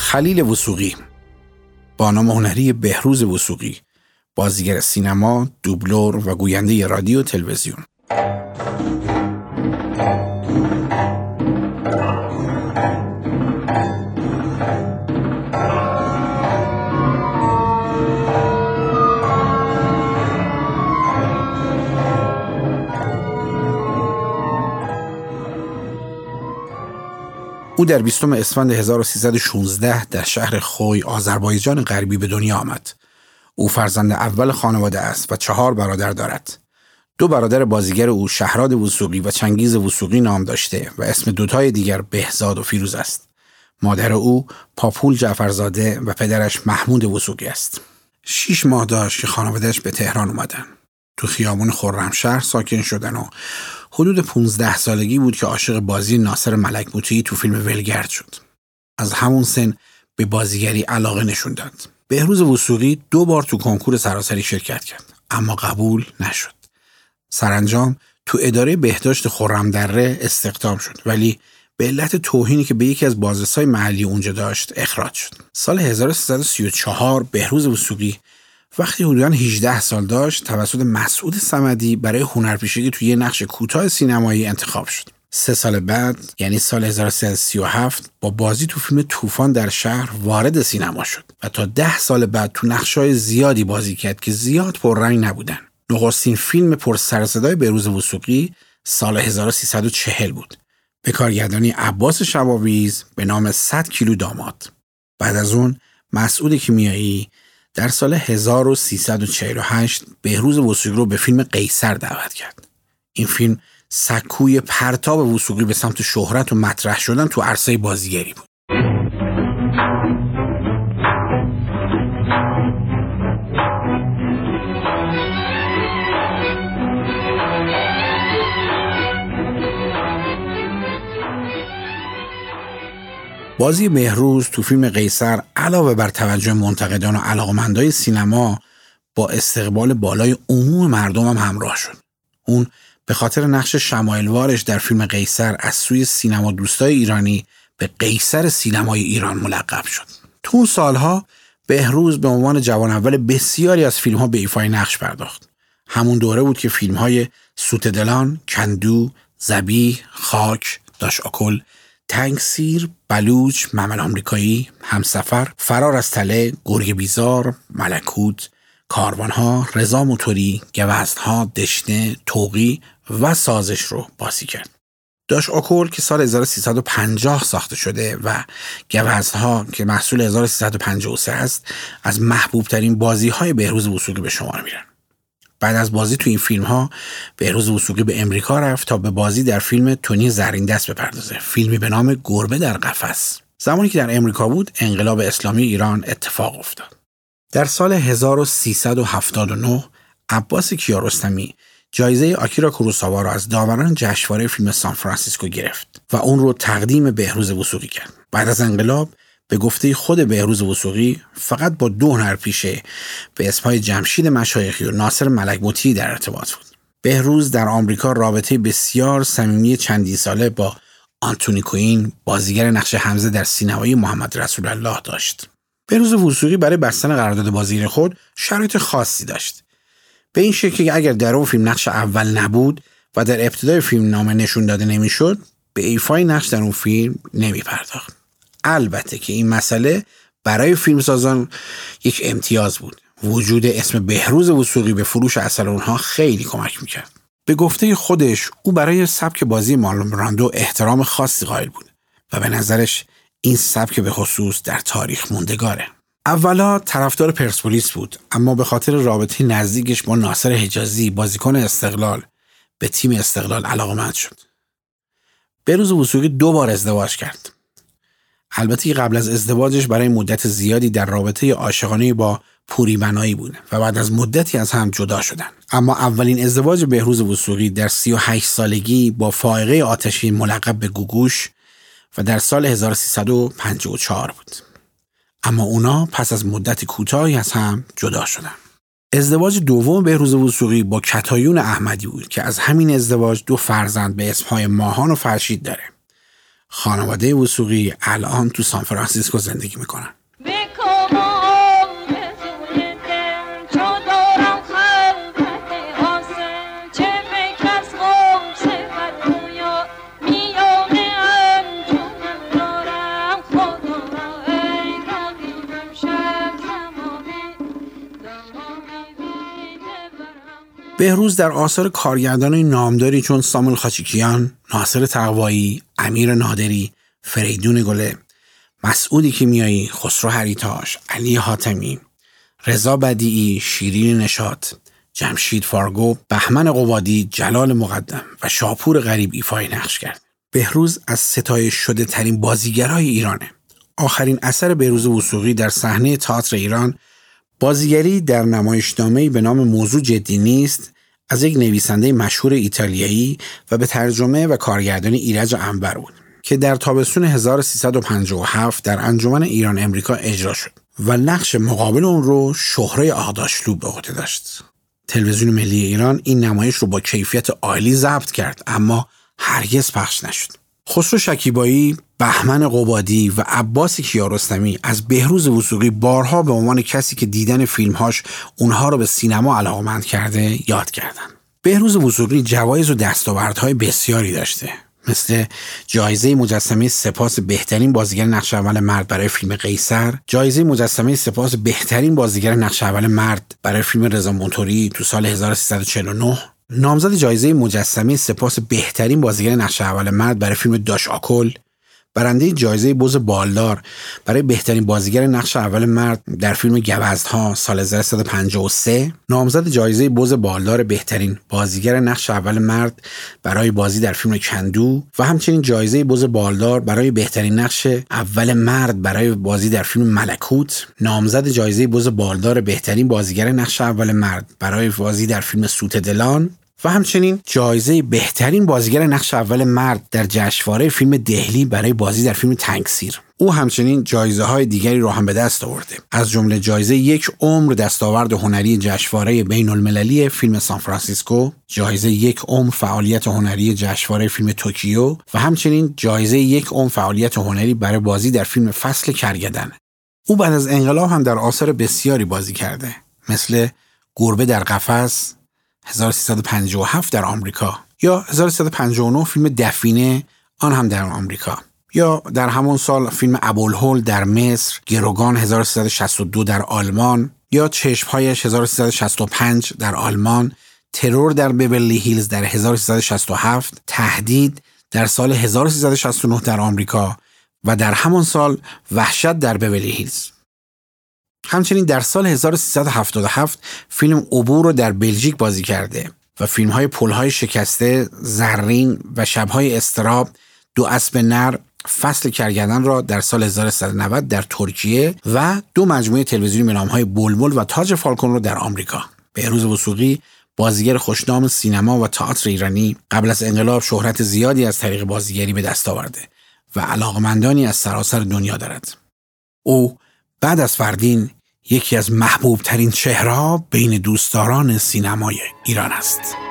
خلیل وثوقی، با نام هنری بهروز وثوقی، بازیگر سینما، دوبلور و گوینده رادیو و تلویزیون. او در 20 اسفند 1316 در شهر خوی آذربایجان غربی به دنیا آمد. او فرزند اول خانواده است و 4 برادر دارد. 2 برادر بازیگر او شهراد وثوقی و چنگیز وثوقی نام داشته و اسم 2 دیگر بهزاد و فیروز است. مادر او پاپول جعفرزاده و پدرش محمود وثوقی است. 6 ماه داشت که خانواده‌اش به تهران اومدن. تو خیابون خرمشهر ساکن شدن و حدود 15 سالگی بود که عاشق بازی ناصر ملک‌مطیعی تو فیلم ولگرد شد. از همون سن به بازیگری علاقه نشون داد. بهروز وثوقی 2 بار تو کنکور سراسری شرکت کرد، اما قبول نشد. سرانجام تو اداره بهداشت خرمدره استخدام شد، ولی به علت توهینی که به یکی از بازرسای محلی اونجا داشت اخراج شد. سال 1334 بهروز وثوقی وقتی حدوداً 18 سال داشت توسط مسعود صمدی برای هنرپیشگی توی یه نقش کوتاه سینمایی انتخاب شد. 3 سال بعد یعنی سال 1337 با بازی تو فیلم طوفان در شهر وارد سینما شد و تا 10 سال بعد تو نقش‌های زیادی بازی کرد که زیاد پررنگ نبودن. نخستین فیلم پر سر و صدای بهروز وثوقی سال 1340 بود، به کارگردانی عباس شباویز به نام 100 کیلو داماد. بعد از اون مسعود کیمیایی در سال 1348 بهروز وثوقی رو به فیلم قیصر دعوت کرد. این فیلم سکوی پرتاب وثوقی به سمت شهرت و مطرح شدن تو عرصه بازیگری بود. بازی بهروز تو فیلم قیصر علاوه بر توجه منتقدان و علاقمندای سینما با استقبال بالای عموم مردم هم همراه شد. اون به خاطر نقش شمایلوارش در فیلم قیصر از سوی سینما دوستای ایرانی به قیصر سینمای ایران ملقب شد. تو اون سالها بهروز به عنوان جوان اول بسیاری از فیلم‌ها به ایفای نقش پرداخت. همون دوره بود که فیلم‌های سوت دلان، کندو، ذبیح، خاک، داش آکل، تنگسیر، بلوچ، ممل آمریکایی، همسفر، فرار از تله، گرگ بیزار، ملکوت، کاروانها، رضا موتوری، گوزنها، دشنه، توقی و سازش رو بازی کرد. داش آکل که سال 1350 ساخته شده و گوزنها که محصول 1353 است از محبوب ترین بازی های بهروز وثوقی به شمار میرن. بعد از بازی تو این فیلم ها بهروز وثوقی به امریکا رفت تا به بازی در فیلم تونی زرین دست بپردازه، فیلمی به نام گربه در قفس. زمانی که در امریکا بود انقلاب اسلامی ایران اتفاق افتاد. در سال 1379 عباس کیارستمی جایزه آکیرا کوروساوا را از داوران جشنواره فیلم سان فرانسیسکو گرفت و اون رو تقدیم بهروز وثوقی کرد. بعد از انقلاب به گفته خود بهروز وثوقی فقط با 2 هنرپیشه به اسمهای جمشید مشایخی و ناصر ملک‌مطیعی در ارتباط بود. بهروز در آمریکا رابطه بسیار صمیمی چندین ساله با آنتونی کوین، بازیگر نقش حمزه در سینمای محمد رسول الله داشت. بهروز وثوقی برای بستن قرارداد بازیگر خود شرایط خاصی داشت. به این شکل که اگر در اون فیلم نقش اول نبود و در ابتدای فیلم نام نشون داده نمیشد، به ایفای نقش در اون فیلم نمی پرداخت. البته که این مسئله برای فیلمسازان یک امتیاز بود. وجود اسم بهروز وثوقی به فروش اثر اونها خیلی کمک میکرد. به گفته خودش او برای سبک بازی مارلون براندو احترام خاصی قائل بود و به نظرش این سبک به خصوص در تاریخ موندگاره. اولا طرفدار پرسپولیس بود، اما به خاطر رابطه نزدیکش با ناصر حجازی بازیکن استقلال به تیم استقلال علاقه‌مند شد. بهروز وثوقی 2 بار ازدواج کرد. البته قبل از ازدواجش برای مدت زیادی در رابطه عاشقانه با پوری بنایی بود و بعد از مدتی از هم جدا شدن. اما اولین ازدواج بهروز وثوقی در 38 سالگی با فائقه آتشین ملقب به گوگوش و در سال 1354 بود. اما اونا پس از مدت کوتاهی از هم جدا شدن. ازدواج دوم بهروز وثوقی با کتایون احمدی بود که از همین ازدواج 2 فرزند به اسمهای ماهان و فرشید داره. خانواده وثوقی الان تو سان فرانسیسکو زندگی میکنن. بهروز در آثار کارگردانان نامداری چون ساموئل خاچیکیان، ناصر تقوایی، امیر نادری، فریدون گله، مسعود کیمیایی، خسرو هریتاش، علی حاتمی، رضا بدیعی، شیرین نشاط، جمشید فارگو، بهمن قبادی، جلال مقدم و شاپور غریب ایفای نقش کرد. بهروز از ستایش شده ترین بازیگرای ایرانه. آخرین اثر بهروز وثوقی در صحنه تئاتر ایران بازیگری در نمایشنامه‌ای به نام موضوع جدی نیست از یک نویسنده مشهور ایتالیایی و به ترجمه و کارگردانی ایرج انور بود که در تابستون 1357 در انجمن ایران امریکا اجرا شد و نقش مقابل اون رو شهره آغداشلو به عهده داشت. تلویزیون ملی ایران این نمایش رو با کیفیت عالی ضبط کرد اما هرگز پخش نشد. خسرو شکیبایی، بهمن قبادی و عباس کیارستمی از بهروز وثوقی بارها به عنوان کسی که دیدن فیلمهاش اونها رو به سینما علاقه‌مند کرده یاد کردن. بهروز وثوقی جوایز و دستاوردهای بسیاری داشته، مثل جایزه مجسمه سپاس بهترین بازیگر نقش اول مرد برای فیلم قیصر، جایزه مجسمه سپاس بهترین بازیگر نقش اول مرد برای فیلم رضا مونتوری تو سال 1349، نامزد جایزه مجسمه سپاس بهترین بازیگر نقش اول مرد برای فیلم داش آکل، برنده جایزه بز بالدار برای بهترین بازیگر نقش اول مرد در فیلم گوزدها سال 1353، نامزد جایزه بز بالدار بهترین بازیگر نقش اول مرد برای بازی در فیلم کندو و همچنین جایزه بز بالدار برای بهترین نقش اول مرد برای بازی در فیلم ملکوت، نامزد جایزه بز بالدار بهترین بازیگر نقش اول مرد برای بازی در فیلم سوت دلان و همچنین جایزه بهترین بازیگر نقش اول مرد در جشنواره فیلم دهلی برای بازی در فیلم تنگسیر. او همچنین جایزه های دیگری را هم به دست آورده، از جمله جایزه 1 عمر دستاورد هنری جشنواره بین المللی فیلم سان فرانسیسکو، جایزه 1 عمر فعالیت هنری جشنواره فیلم توکیو و همچنین جایزه 1 عمر فعالیت هنری برای بازی در فیلم فصل کرگدن. او بعد از انقلاب هم در آثار بسیاری بازی کرده، مثل گربه در قفس 1357 در آمریکا یا 1359 فیلم دفینه آن هم در آمریکا، یا در همون سال فیلم ابوالهول در مصر، گروگان 1362 در آلمان، یا چشمهایش 1365 در آلمان، ترور در بیورلی هیلز در 1367، تهدید در سال 1369 در آمریکا و در همان سال وحشت در بیورلی هیلز. همچنین در سال 1377 فیلم عبور رو در بلژیک بازی کرده و فیلم‌های پل‌های شکسته، زرین و شب‌های اضطراب، دو اسب نر، فصل کرگدن را در سال 1390 در ترکیه و 2 مجموعه تلویزیونی به نام‌های بلبل و تاج فالکون رو در آمریکا. بهروز وثوقی بازیگر خوشنام سینما و تئاتر ایرانی قبل از انقلاب شهرت زیادی از طریق بازیگری به دست آورده و علاقمندانی از سراسر دنیا دارد. او بعد از فردین یکی از محبوب ترین چهره‌ها بین دوستداران سینمای ایران است.